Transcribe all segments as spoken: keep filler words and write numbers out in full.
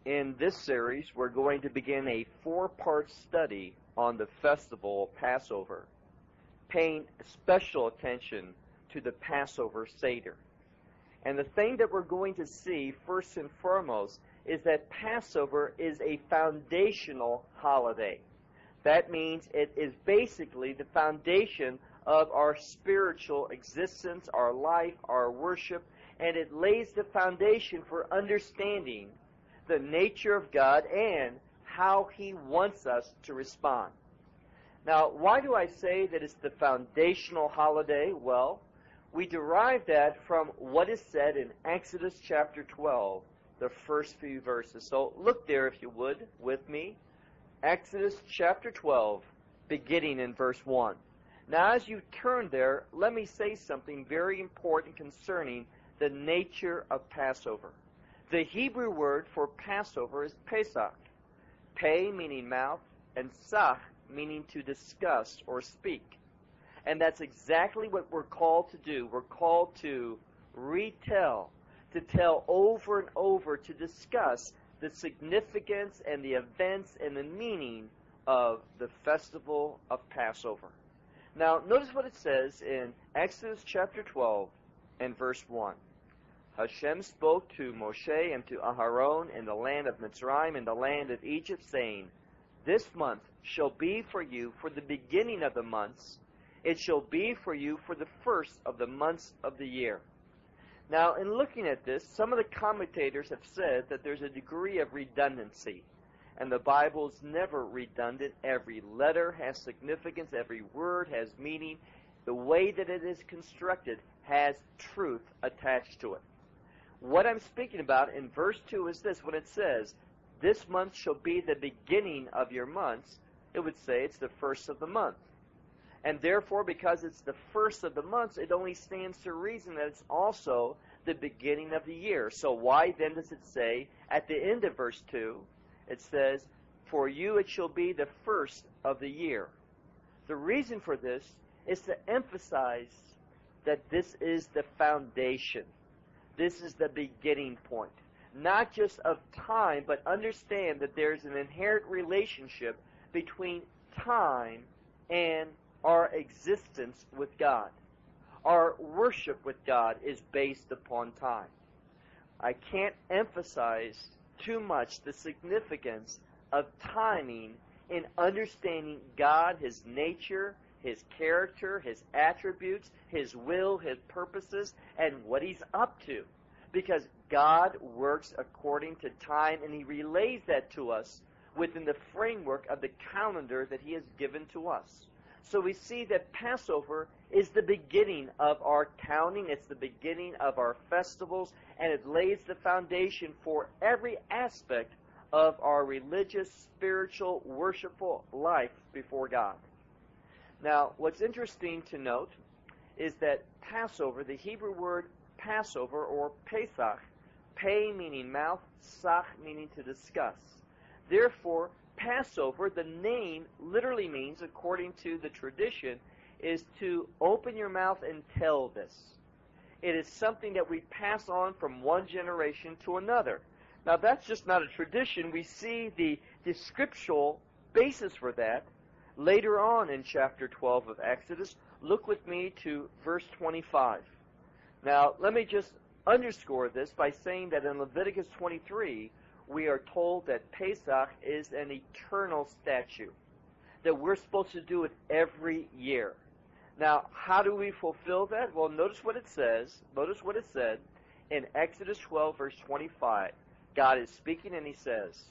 In this series, we're going to begin a four-part study on the festival of Passover, paying special attention to the Passover Seder. And the thing that we're going to see, first and foremost, is that Passover is a foundational holiday. That means it is basically the foundation of our spiritual existence, our life, our worship, and it lays the foundation for understanding the nature of God and how He wants us to respond. Now, why do I say that it's the foundational holiday? Well, we derive that from what is said in Exodus chapter twelve, the first few verses. So look there, if you would, with me. Exodus chapter twelve, beginning in verse one. Now, as you turn there, let me say something very important concerning the nature of Passover. The Hebrew word for Passover is Pesach. Pe meaning mouth, and Sach meaning to discuss or speak. And that's exactly what we're called to do. We're called to retell, to tell over and over, to discuss the significance and the events and the meaning of the festival of Passover. Now, notice what it says in Exodus chapter twelve and verse one. Hashem spoke to Moshe and to Aharon in the land of Mitzrayim, in the land of Egypt, saying, This month shall be for you for the beginning of the months. It shall be for you for the first of the months of the year. Now, in looking at this, some of the commentators have said that there's a degree of redundancy. And the Bible is never redundant. Every letter has significance. Every word has meaning. The way that it is constructed has truth attached to it. What I'm speaking about in verse two is this. When it says, This month shall be the beginning of your months, it would say it's the first of the month. And therefore, because it's the first of the months, it only stands to reason that it's also the beginning of the year. So why then does it say at the end of verse two, it says, For you it shall be the first of the year? The reason for this is to emphasize that this is the foundation. This is the beginning point. Not just of time, but understand that there's an inherent relationship between time and our existence with God. Our worship with God is based upon time. I can't emphasize too much the significance of timing in understanding God, His nature, His character, His attributes, His will, His purposes, and what He's up to. Because God works according to time, and He relays that to us within the framework of the calendar that He has given to us. So we see that Passover is the beginning of our counting. It's the beginning of our festivals, and it lays the foundation for every aspect of our religious, spiritual, worshipful life before God. Now, what's interesting to note is that Passover, the Hebrew word Passover or Pesach, Pe meaning mouth, Sach meaning to discuss. Therefore, Passover, the name literally means, according to the tradition, is to open your mouth and tell this. It is something that we pass on from one generation to another. Now, that's just not a tradition. We see the, the scriptural basis for that later on in chapter twelve of Exodus. Look with me to verse twenty-five. Now, let me just underscore this by saying that in Leviticus twenty-three, we are told that Pesach is an eternal statute, that we're supposed to do it every year. Now, how do we fulfill that? Well, notice what it says. Notice what it said in Exodus twelve, verse twenty-five. God is speaking and He says,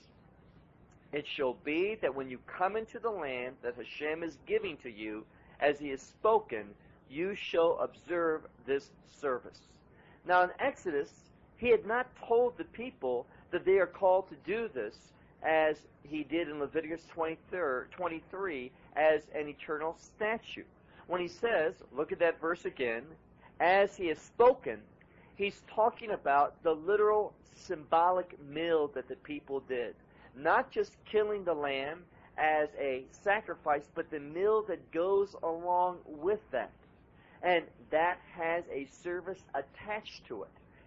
It shall be that when you come into the land that Hashem is giving to you, as He has spoken, you shall observe this service. Now, in Exodus, He had not told the people that they are called to do this as He did in Leviticus twenty-three as an eternal statute. When He says, look at that verse again, as He has spoken, He's talking about the literal symbolic meal that the people did. Not just killing the lamb as a sacrifice, but the meal that goes along with that. And that has a service attached to it.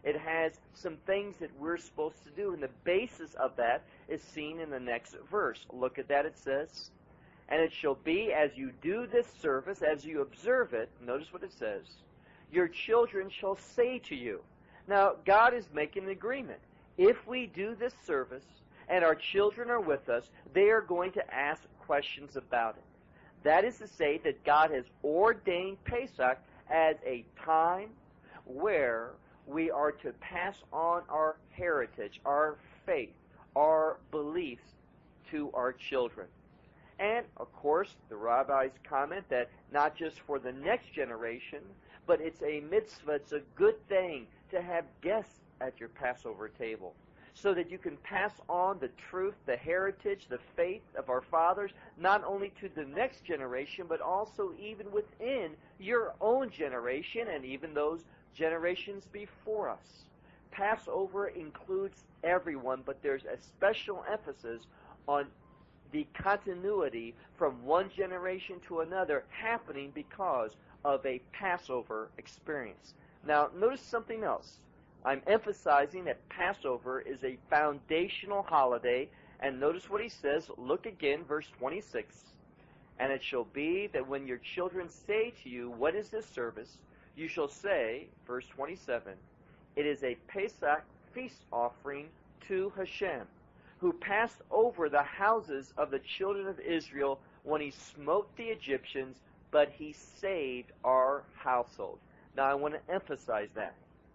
It has some things that we're supposed to do, and the basis of that is seen in the next verse. Look at that. It says, "And it shall be as you do this service, as you observe it," notice what it says, "your children shall say to you." Now, God is making an agreement. If we do this service and our children are with us, they are going to ask questions about it. That is to say that God has ordained Pesach as a time where we are to pass on our heritage, our faith, our beliefs to our children. And, of course, the rabbis comment that not just for the next generation, but it's a mitzvah, it's a good thing to have guests at your Passover table, so that you can pass on the truth, the heritage, the faith of our fathers, not only to the next generation, but also even within your own generation and even those generations before us. Passover includes everyone, but there's a special emphasis on the continuity from one generation to another happening because of a Passover experience. Now, notice something else. I'm emphasizing that Passover is a foundational holiday, and notice what he says. Look again, verse twenty-six. "And it shall be that when your children say to you, 'What is this service?' you shall say," verse twenty-seven, "It is a Pesach feast offering to Hashem, who passed over the houses of the children of Israel when he smote the Egyptians, but he saved our household." Now, I want to emphasize that.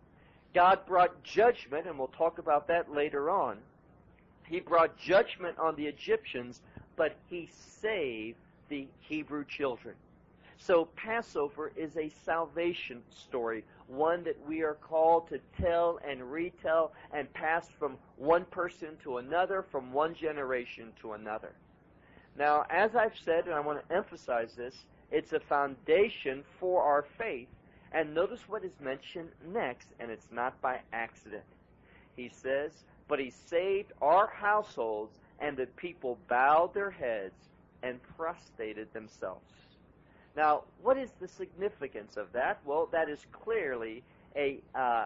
God brought judgment, and we'll talk about that later on. He brought judgment on the Egyptians, but he saved the Hebrew children. So Passover is a salvation story, one that we are called to tell and retell and pass from one person to another, from one generation to another. Now, as I've said, and I want to emphasize this, it's a foundation for our faith. And notice what is mentioned next, and it's not by accident. He says, "But he saved our households, and the people bowed their heads and prostrated themselves." Now, what is the significance of that? Well, that is clearly a uh,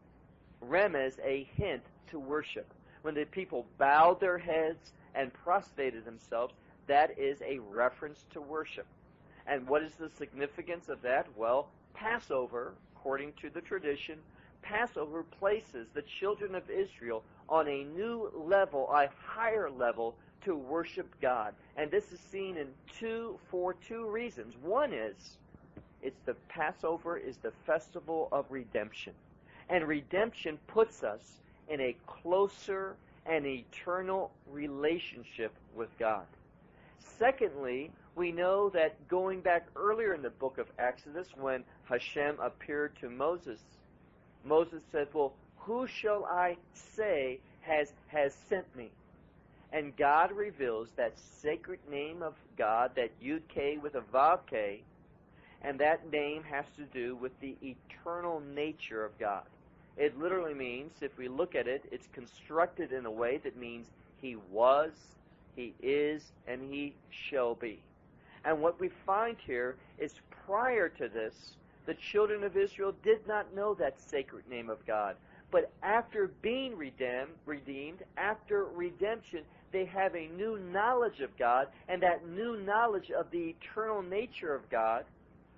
remez, a hint to worship. When the people bowed their heads and prostrated themselves, that is a reference to worship. And what is the significance of that? Well, Passover, according to the tradition, Passover places the children of Israel on a new level, a higher level, to worship God. And this is seen in two, for two reasons. One is, it's the Passover is the festival of redemption. And redemption puts us in a closer and eternal relationship with God. Secondly, we know that going back earlier in the book of Exodus, when Hashem appeared to Moses, Moses said, "Well, who shall I say has has sent me?" And God reveals that sacred name of God, that Yud-K with a Vav-K, and that name has to do with the eternal nature of God. It literally means, if we look at it, it's constructed in a way that means He was, He is, and He shall be. And what we find here is prior to this, the children of Israel did not know that sacred name of God. But after being redeemed, redeemed, after redemption, they have a new knowledge of God, and that new knowledge of the eternal nature of God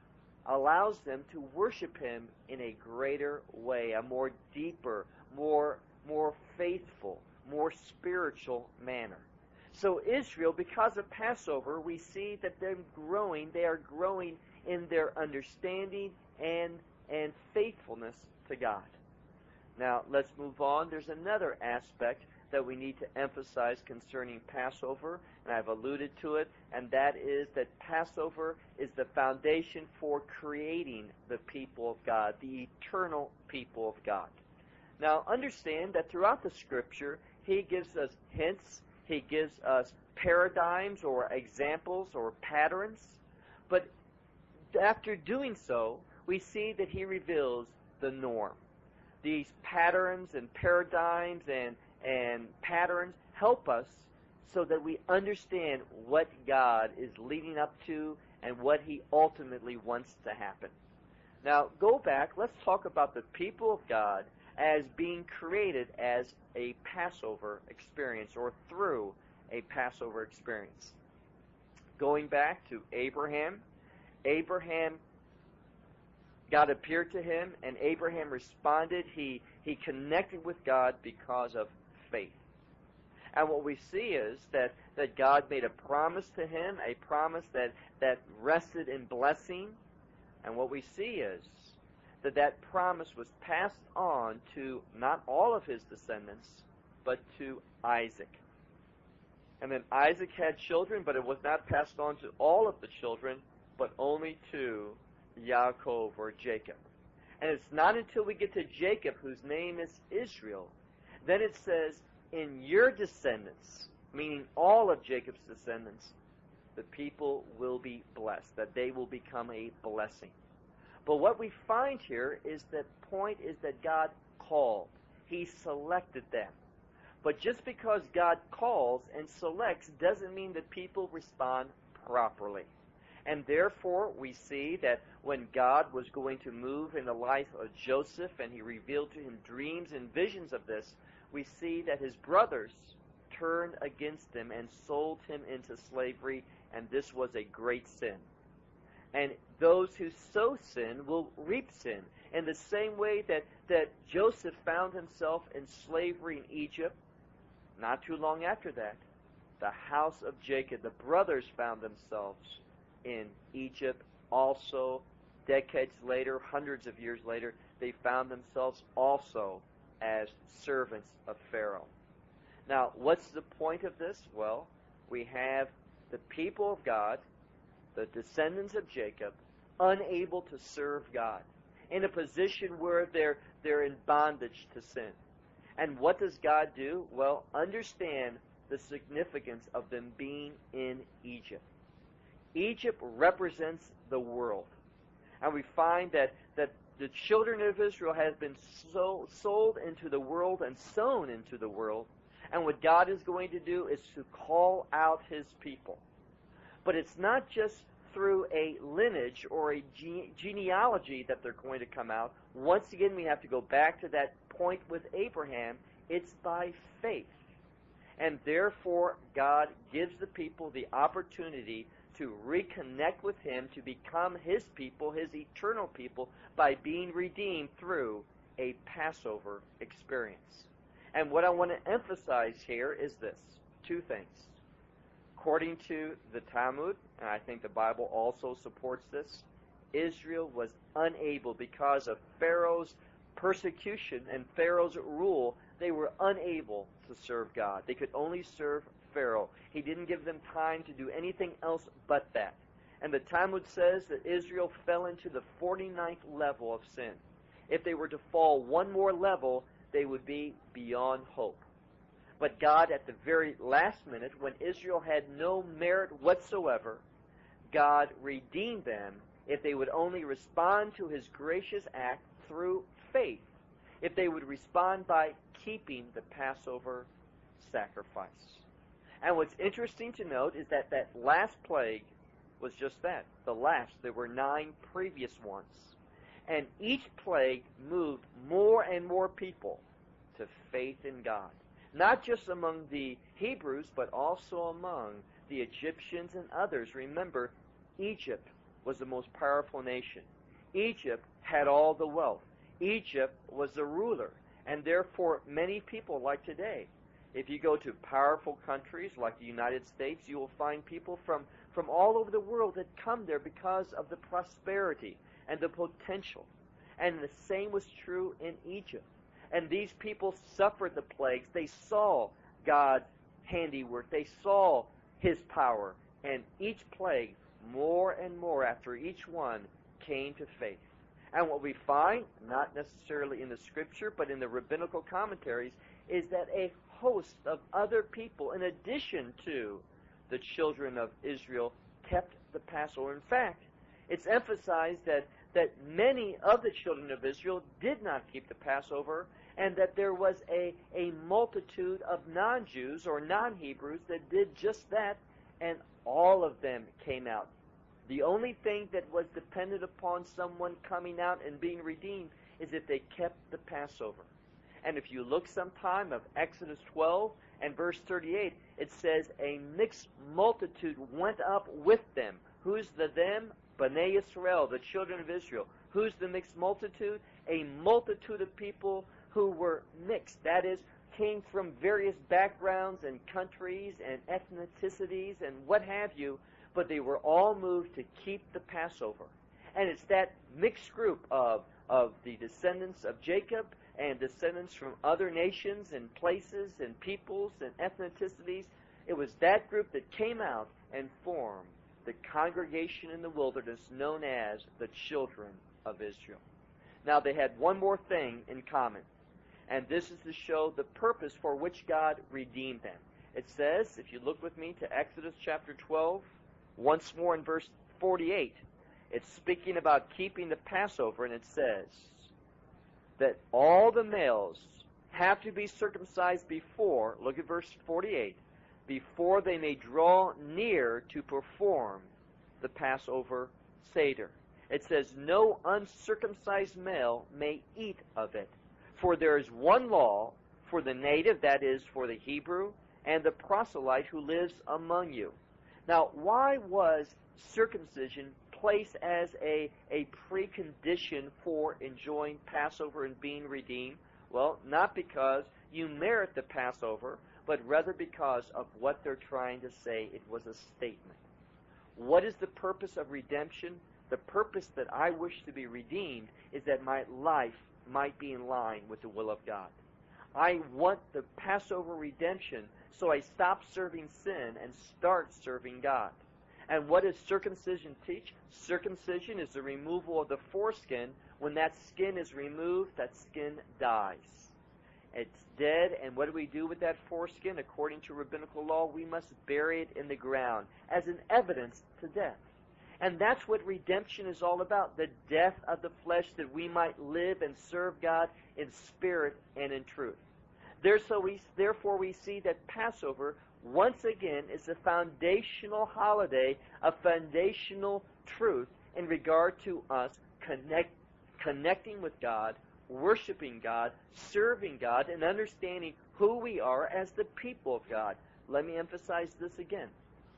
allows them to worship Him in a greater way, a more deeper, more, more faithful, more spiritual manner. So Israel, because of Passover, we see that they're growing, they are growing in their understanding and, and faithfulness to God. Now, let's move on. There's another aspect that we need to emphasize concerning Passover, and I've alluded to it, and that is that Passover is the foundation for creating the people of God, the eternal people of God. Now, understand that throughout the Scripture, He gives us hints, He gives us paradigms or examples or patterns, but after doing so, we see that He reveals the norm. These patterns and paradigms and, and patterns help us so that we understand what God is leading up to and what He ultimately wants to happen. Now, go back. Let's talk about the people of God as being created as a Passover experience or through a Passover experience. Going back to Abraham, Abraham, God appeared to him, and Abraham responded. He, he connected with God because of faith. And what we see is that, that God made a promise to him, a promise that, that rested in blessing. And what we see is that that promise was passed on to not all of his descendants, but to Isaac. And then Isaac had children, but it was not passed on to all of the children, but only to Yaakov or Jacob. And it's not until we get to Jacob, whose name is Israel, then it says, in your descendants, meaning all of Jacob's descendants, the people will be blessed, that they will become a blessing. But what we find here is that point is that God called. He selected them. But just because God calls and selects doesn't mean that people respond properly. And therefore, we see that when God was going to move in the life of Joseph and he revealed to him dreams and visions of this, we see that his brothers turned against him and sold him into slavery, and this was a great sin. And those who sow sin will reap sin. In the same way that, that Joseph found himself in slavery in Egypt, not too long after that, the house of Jacob, the brothers found themselves in Egypt also. Decades later, hundreds of years later, they found themselves also as servants of Pharaoh. Now, what's the point of this? Well, we have the people of God, the descendants of Jacob, unable to serve God, in a position where they're, they're in bondage to sin. And what does God do? Well, understand the significance of them being in Egypt. Egypt represents the world. And we find that, that the children of Israel have been so, sold into the world and sown into the world. And what God is going to do is to call out his people. But it's not just through a lineage or a gene- genealogy that they're going to come out. Once again, we have to go back to that point with Abraham. It's by faith. And therefore, God gives the people the opportunity to reconnect with him, to become his people, his eternal people, by being redeemed through a Passover experience. And what I want to emphasize here is this, two things. According to the Talmud, and I think the Bible also supports this, Israel was unable, because of Pharaoh's persecution and Pharaoh's rule, they were unable to serve God. They could only serve Pharaoh. He didn't give them time to do anything else but that. And the Talmud says that Israel fell into the forty-ninth level of sin. If they were to fall one more level, they would be beyond hope. But God, at the very last minute, when Israel had no merit whatsoever, God redeemed them if they would only respond to his gracious act through faith, if they would respond by keeping the Passover sacrifice. And what's interesting to note is that that last plague was just that, the last. There were nine previous ones. And each plague moved more and more people to faith in God. Not just among the Hebrews, but also among the Egyptians and others. Remember, Egypt was the most powerful nation. Egypt had all the wealth. Egypt was the ruler. And therefore, many people, like today, if you go to powerful countries like the United States, you will find people from, from all over the world that come there because of the prosperity and the potential. And the same was true in Egypt. And these people suffered the plagues. They saw God's handiwork. They saw his power. And each plague, more and more after each one, came to faith. And what we find, not necessarily in the Scripture, but in the rabbinical commentaries, is that a host of other people, in addition to the children of Israel, kept the Passover. In fact, it's emphasized that, that many of the children of Israel did not keep the Passover, and that there was a, a multitude of non-Jews or non-Hebrews that did just that, and all of them came out. The only thing that was dependent upon someone coming out and being redeemed is if they kept the Passover. And if you look sometime of Exodus twelve and verse thirty-eight, it says, a mixed multitude went up with them. Who's the them? Bnei Yisrael, the children of Israel. Who's the mixed multitude? A multitude of people who were mixed. That is, came from various backgrounds and countries and ethnicities and what have you, but they were all moved to keep the Passover. And it's that mixed group of, of the descendants of Jacob and descendants from other nations and places and peoples and ethnicities. It was that group that came out and formed the congregation in the wilderness known as the children of Israel. Now, they had one more thing in common, and this is to show the purpose for which God redeemed them. It says, if you look with me to Exodus chapter twelve, once more in verse forty-eight, it's speaking about keeping the Passover, and it says that all the males have to be circumcised before, look at verse forty-eight, before they may draw near to perform the Passover Seder. It says, no uncircumcised male may eat of it, for there is one law for the native, that is, for the Hebrew, and the proselyte who lives among you. Now, why was circumcision placed as a, a precondition for enjoying Passover and being redeemed? Well, not because you merit the Passover, but rather because of what they're trying to say. It was a statement. What is the purpose of redemption? The purpose that I wish to be redeemed is that my life might be in line with the will of God. I want the Passover redemption so I stop serving sin and start serving God. And what does circumcision teach? Circumcision is the removal of the foreskin. When that skin is removed, that skin dies. It's dead, and what do we do with that foreskin? According to rabbinical law, we must bury it in the ground as an evidence to death. And that's what redemption is all about, the death of the flesh, that we might live and serve God in spirit and in truth. There, so we, therefore, we see that Passover, once again, is a foundational holiday, a foundational truth in regard to us connect, connecting with God, worshiping God, serving God, and understanding who we are as the people of God. Let me emphasize this again.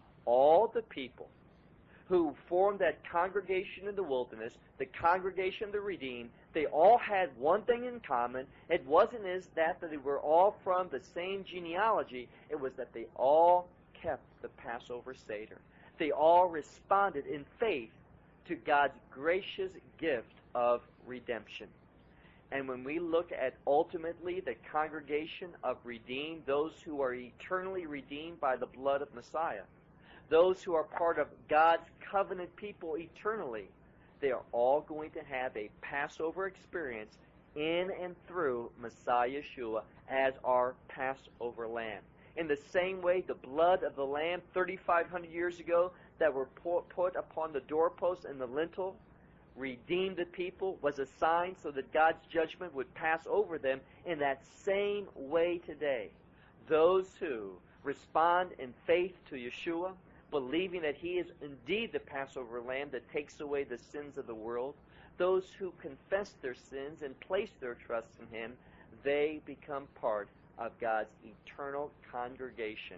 All the people who formed that congregation in the wilderness, the congregation of the redeemed, they all had one thing in common. It wasn't as that, that they were all from the same genealogy. It was that they all kept the Passover Seder. They all responded in faith to God's gracious gift of redemption. And when we look at ultimately the congregation of redeemed, those who are eternally redeemed by the blood of Messiah, those who are part of God's covenant people eternally, they are all going to have a Passover experience in and through Messiah Yeshua as our Passover lamb. In the same way, the blood of the lamb thirty-five hundred years ago that were put upon the doorpost and the lintel redeemed the people, was a sign so that God's judgment would pass over them. In that same way today, those who respond in faith to Yeshua, believing that He is indeed the Passover lamb that takes away the sins of the world, those who confess their sins and place their trust in Him, they become part of God's eternal congregation.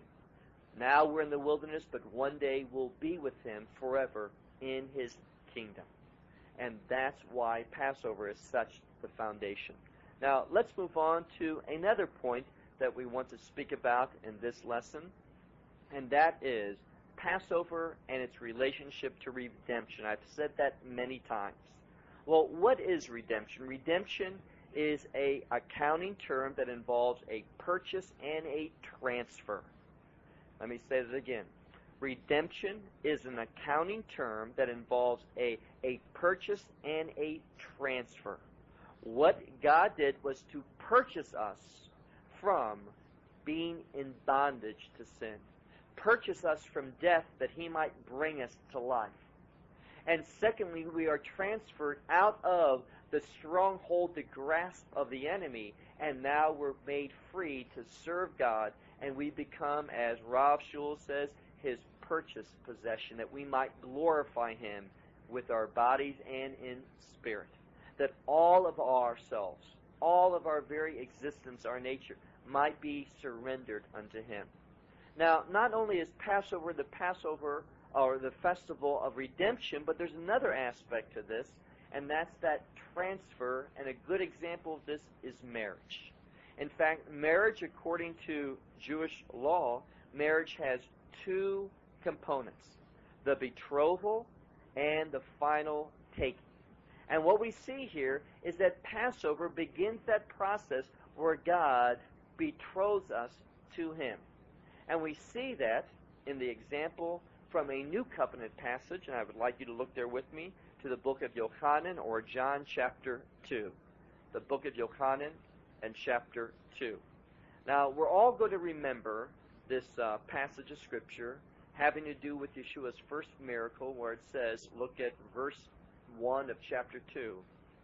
Now we're in the wilderness, but one day we'll be with Him forever in His kingdom. And that's why Passover is such the foundation. Now, let's move on to another point that we want to speak about in this lesson, and that is Passover and its relationship to redemption. I've said that many times. Well, what is redemption? Redemption is a accounting term that involves a purchase and a transfer. Let me say that again. Redemption is an accounting term that involves a, a purchase and a transfer. What God did was to purchase us from being in bondage to sin. Purchase us from death that He might bring us to life. And secondly, we are transferred out of the stronghold, the grasp of the enemy, and now we're made free to serve God, and we become, as Rav Shul says, His purchased possession, that we might glorify Him with our bodies and in spirit. That all of ourselves, all all of our very existence, our nature, might be surrendered unto him. Now, not only is Passover the Passover or the festival of redemption, but there's another aspect to this, and that's that transfer, and a good example of this is marriage. In fact, marriage, according to Jewish law, marriage has two components, the betrothal and the final taking. And what we see here is that Passover begins that process where God betroths us to him. And we see that in the example from a New Covenant passage, and I would like you to look there with me to the book of Yochanan, or John chapter two. The book of Yochanan and chapter two. Now, we're all going to remember this uh, passage of Scripture having to do with Yeshua's first miracle, where it says, look at verse one of chapter two.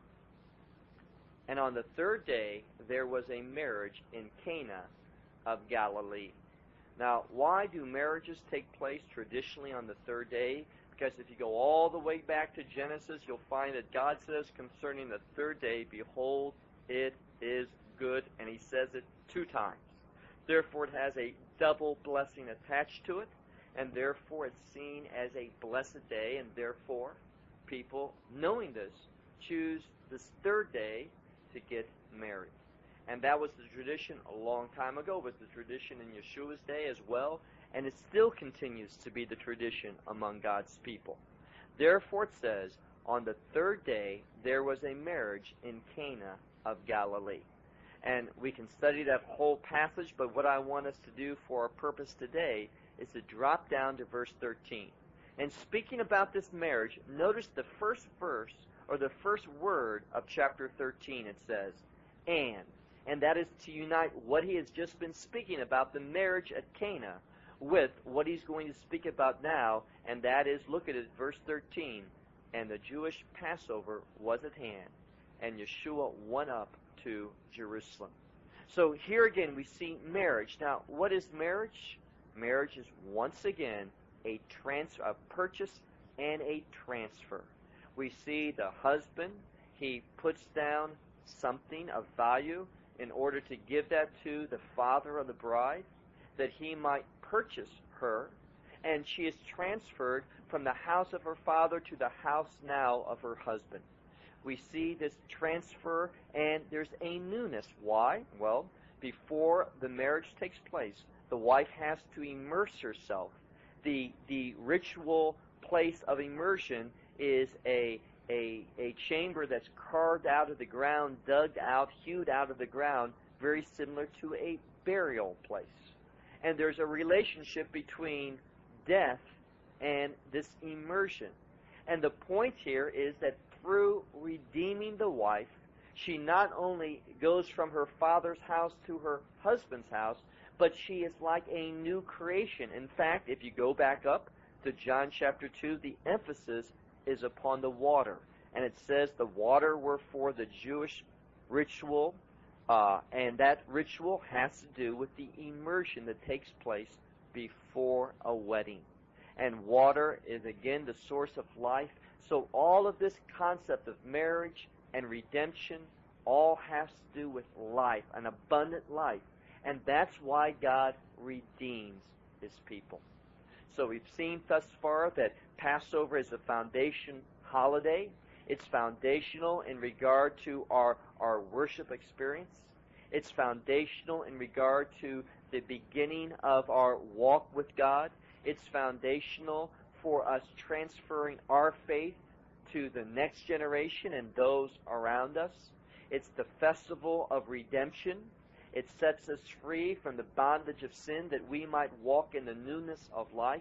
And on the third day there was a marriage in Cana of Galilee. Now, why do marriages take place traditionally on the third day? Because if you go all the way back to Genesis, you'll find that God says concerning the third day, behold, it is good, and he says it two times. Therefore, it has a double blessing attached to it, and therefore it's seen as a blessed day, and therefore people, knowing this, choose this third day to get married. And that was the tradition a long time ago. It was the tradition in Yeshua's day as well, and it still continues to be the tradition among God's people. Therefore it says, on the third day there was a marriage in Cana of Galilee. And we can study that whole passage, but what I want us to do for our purpose today is to drop down to verse thirteen. And speaking about this marriage, notice the first verse, or the first word of chapter thirteen. It says, and. And that is to unite what he has just been speaking about, the marriage at Cana, with what he's going to speak about now, and that is, look at it, verse thirteen, and the Jewish Passover was at hand, and Yeshua went up to Jerusalem. So here again we see marriage. Now, what is marriage? Marriage is once again a transfer, a purchase and a transfer. We see the husband, he puts down something of value in order to give that to the father of the bride, that he might purchase her, and she is transferred from the house of her father to the house now of her husband. We see this transfer, and there's a newness. Why? Well, before the marriage takes place, the wife has to immerse herself. The the ritual place of immersion is a A, a chamber that's carved out of the ground, dug out, hewed out of the ground, very similar to a burial place. And there's a relationship between death and this immersion. And the point here is that through redeeming the wife, she not only goes from her father's house to her husband's house, but she is like a new creation. In fact, if you go back up to John chapter two, the emphasis is upon the water. And it says the water were for the Jewish ritual, uh, and that ritual has to do with the immersion that takes place before a wedding. And water is again the source of life. So all of this concept of marriage and redemption all has to do with life, an abundant life. And that's why God redeems his people. So we've seen thus far that Passover is a foundation holiday. It's foundational in regard to our, our worship experience. It's foundational in regard to the beginning of our walk with God. It's foundational for us transferring our faith to the next generation and those around us. It's the festival of redemption. It sets us free from the bondage of sin that we might walk in the newness of life.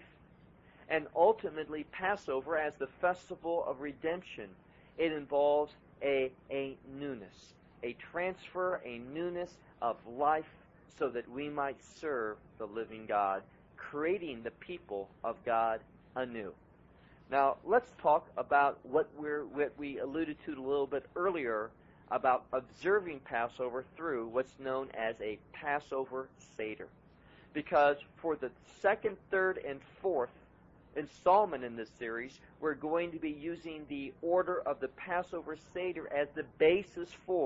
And ultimately, Passover, as the festival of redemption, it involves a, a newness, a transfer, a newness of life so that we might serve the living God, creating the people of God anew. Now, let's talk about what, we're, what we alluded to a little bit earlier about observing Passover through what's known as a Passover Seder. Because for the second, third, and fourth installment in this series, we're going to be using the order of the Passover Seder as the basis for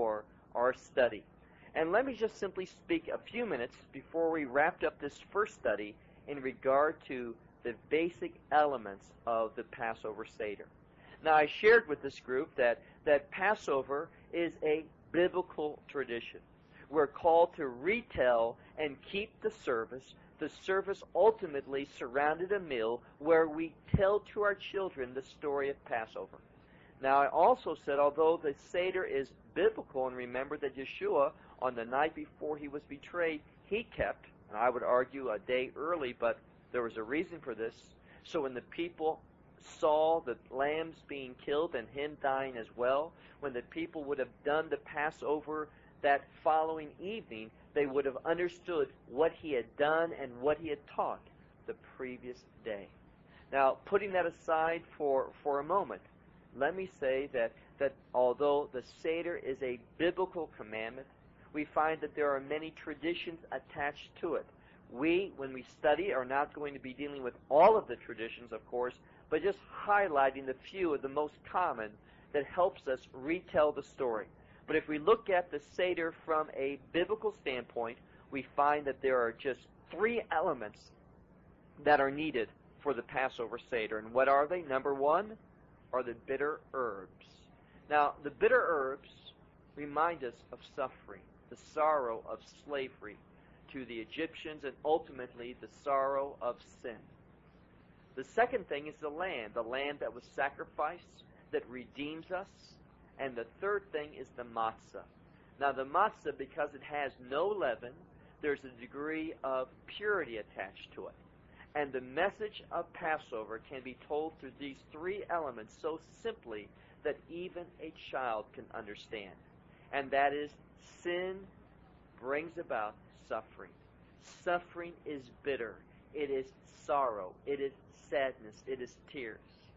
our study. And let me just simply speak a few minutes before we wrap up this first study in regard to the basic elements of the Passover Seder. Now, I shared with this group that, that Passover is a biblical tradition. We're called to retell and keep the service. The service ultimately surrounded a meal where we tell to our children the story of Passover. Now, I also said, although the Seder is biblical, and remember that Yeshua, on the night before he was betrayed, he kept, and I would argue a day early, but there was a reason for this. So when the people saw the lambs being killed and him dying as well, when the people would have done the Passover that following evening, they would have understood what he had done and what he had taught the previous day. Now, putting that aside for, for a moment, let me say that, that although the Seder is a biblical commandment, we find that there are many traditions attached to it. We, when we study, are not going to be dealing with all of the traditions, of course, but just highlighting the few of the most common that helps us retell the story. But if we look at the Seder from a biblical standpoint, we find that there are just three elements that are needed for the Passover Seder. And what are they? Number one are the bitter herbs. Now, the bitter herbs remind us of suffering, the sorrow of slavery to the Egyptians, and ultimately the sorrow of sin. The second thing is the lamb, the lamb that was sacrificed, that redeems us. And the third thing is the matzah. Now, the matzah, because it has no leaven, there's a degree of purity attached to it. And the message of Passover can be told through these three elements so simply that even a child can understand. And that is, sin brings about suffering. Suffering is bitter. It is sorrow. It is sadness. It is tears.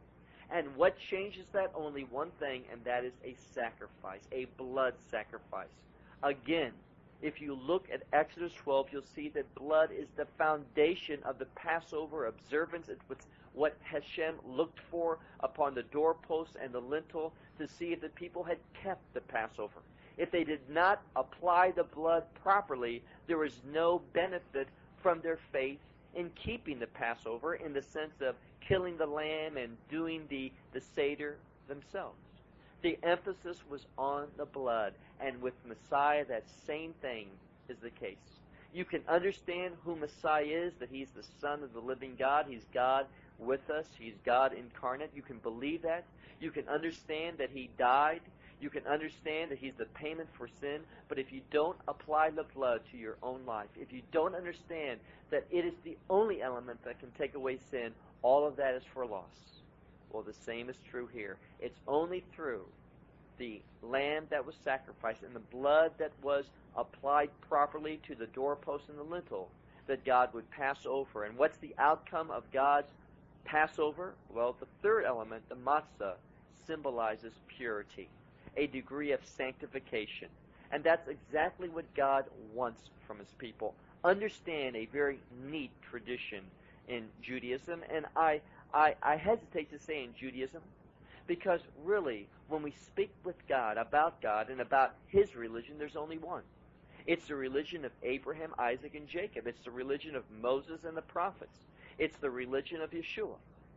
And what changes that? Only one thing, and that is a sacrifice, a blood sacrifice. Again, if you look at Exodus twelve, you'll see that blood is the foundation of the Passover observance. It was what Hashem looked for upon the doorposts and the lintel to see if the people had kept the Passover. If they did not apply the blood properly, there was no benefit from their faith in keeping the Passover, in the sense of killing the lamb and doing the, the Seder themselves. The emphasis was on the blood, and with Messiah, that same thing is the case. You can understand who Messiah is, that he's the Son of the living God. He's God with us. He's God incarnate. You can believe that. You can understand that he died. You can understand that he's the payment for sin. But if you don't apply the blood to your own life, if you don't understand that it is the only element that can take away sin, all of that is for loss. Well, the same is true here. It's only through the lamb that was sacrificed and the blood that was applied properly to the doorpost and the lintel that God would pass over. And what's the outcome of God's Passover? Well, the third element, the matzah, symbolizes purity, a degree of sanctification. And that's exactly what God wants from his people. Understand a very neat tradition in Judaism, and I, I, I hesitate to say in Judaism, because really, when we speak with God, about God, and about his religion, there's only one. It's the religion of Abraham, Isaac, and Jacob. It's the religion of Moses and the prophets. It's the religion of Yeshua.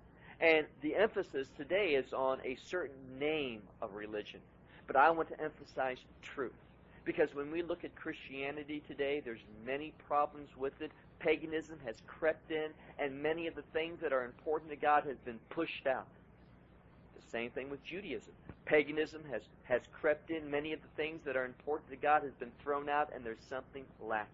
And the emphasis today is on a certain name of religion. But I want to emphasize truth. Because when we look at Christianity today, there's many problems with it. Paganism has crept in, and many of the things that are important to God has been pushed out. The same thing with Judaism. Paganism has, has crept in. Many of the things that are important to God has been thrown out, and there's something lacking.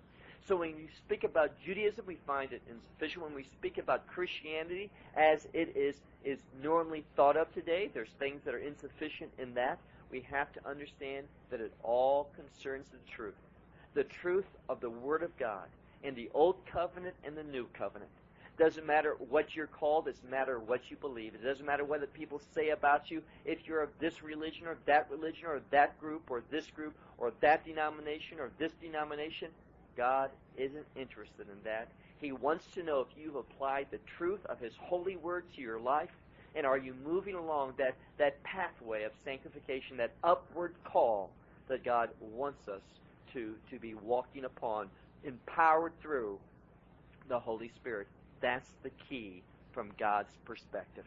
So when you speak about Judaism, we find it insufficient. When we speak about Christianity, as it is, is normally thought of today, there's things that are insufficient in that. We have to understand that it all concerns the truth. The truth of the Word of God in the Old Covenant and the New Covenant. Doesn't matter what you're called. It doesn't matter what you believe. It doesn't matter what people say about you. If you're of this religion or that religion or that group or this group or that denomination or this denomination, God isn't interested in that. He wants to know if you've applied the truth of his holy word to your life, and are you moving along that, that pathway of sanctification, that upward call that God wants us to, to be walking upon, empowered through the Holy Spirit. That's the key from God's perspective.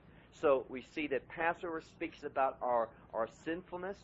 So we see that Passover speaks about our, our sinfulness,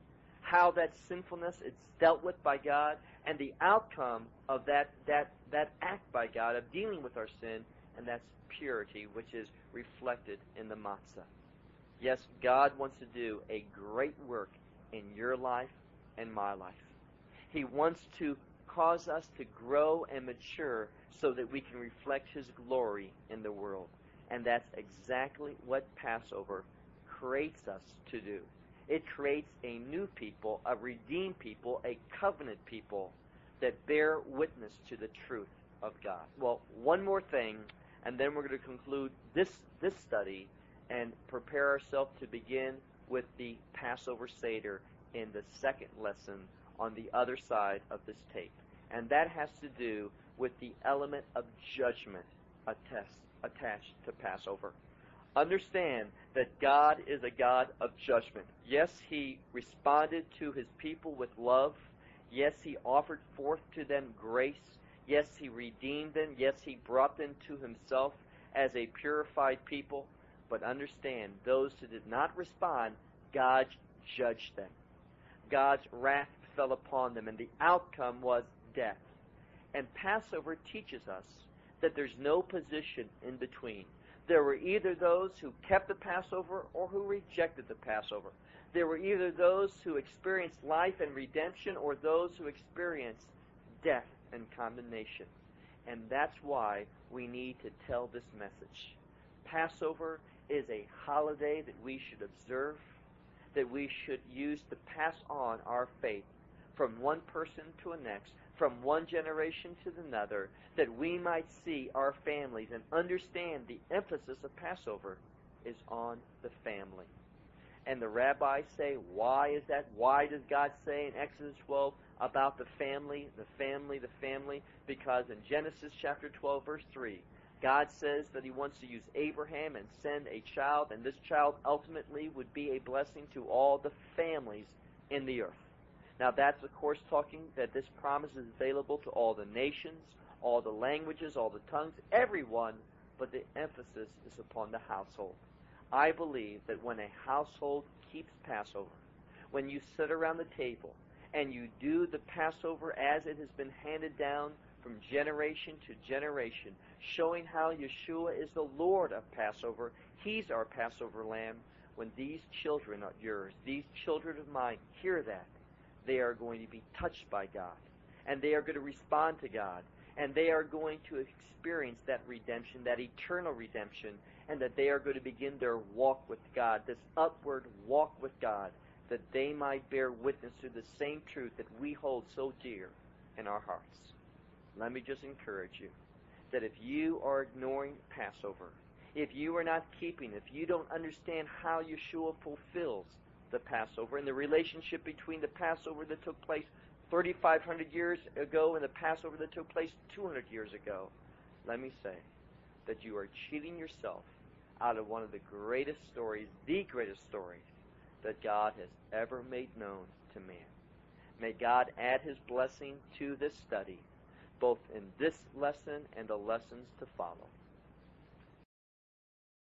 how that sinfulness is dealt with by God, and the outcome of that, that, that act by God of dealing with our sin, and that's purity, which is reflected in the matzah. Yes, God wants to do a great work in your life and my life. He wants to cause us to grow and mature so that we can reflect His glory in the world. And that's exactly what Passover creates us to do. It creates a new people, a redeemed people, a covenant people that bear witness to the truth of God. Well, one more thing, and then we're going to conclude this, this study and prepare ourselves to begin with the Passover Seder in the second lesson on the other side of this tape. And that has to do with the element of judgment attest, attached to Passover. Understand that God is a God of judgment. Yes, He responded to His people with love. Yes, He offered forth to them grace. Yes, He redeemed them. Yes, He brought them to Himself as a purified people. But understand, those who did not respond, God judged them. God's wrath fell upon them, and the outcome was death. And Passover teaches us that there's no position in between. There were either those who kept the Passover or who rejected the Passover. There were either those who experienced life and redemption or those who experienced death and condemnation. And that's why we need to tell this message. Passover is a holiday that we should observe, that we should use to pass on our faith from one person to the next, from one generation to another, that we might see our families and understand the emphasis of Passover is on the family. And the rabbis say, why is that? Why does God say in Exodus twelve about the family, the family, the family? Because in Genesis chapter twelve, verse three, God says that He wants to use Abraham and send a child, and this child ultimately would be a blessing to all the families in the earth. Now that's, of course, talking that this promise is available to all the nations, all the languages, all the tongues, everyone, but the emphasis is upon the household. I believe that when a household keeps Passover, when you sit around the table and you do the Passover as it has been handed down from generation to generation, showing how Yeshua is the Lord of Passover, He's our Passover lamb, when these children of yours, these children of mine, hear that, they are going to be touched by God, and they are going to respond to God, and they are going to experience that redemption, that eternal redemption, and that they are going to begin their walk with God, this upward walk with God, that they might bear witness to the same truth that we hold so dear in our hearts. Let me just encourage you that if you are ignoring Passover, if you are not keeping, if you don't understand how Yeshua fulfills the Passover and the relationship between the Passover that took place thirty-five hundred years ago and the Passover that took place two hundred years ago, let me say that you are cheating yourself out of one of the greatest stories, the greatest stories that God has ever made known to man. May God add His blessing to this study, both in this lesson and the lessons to follow.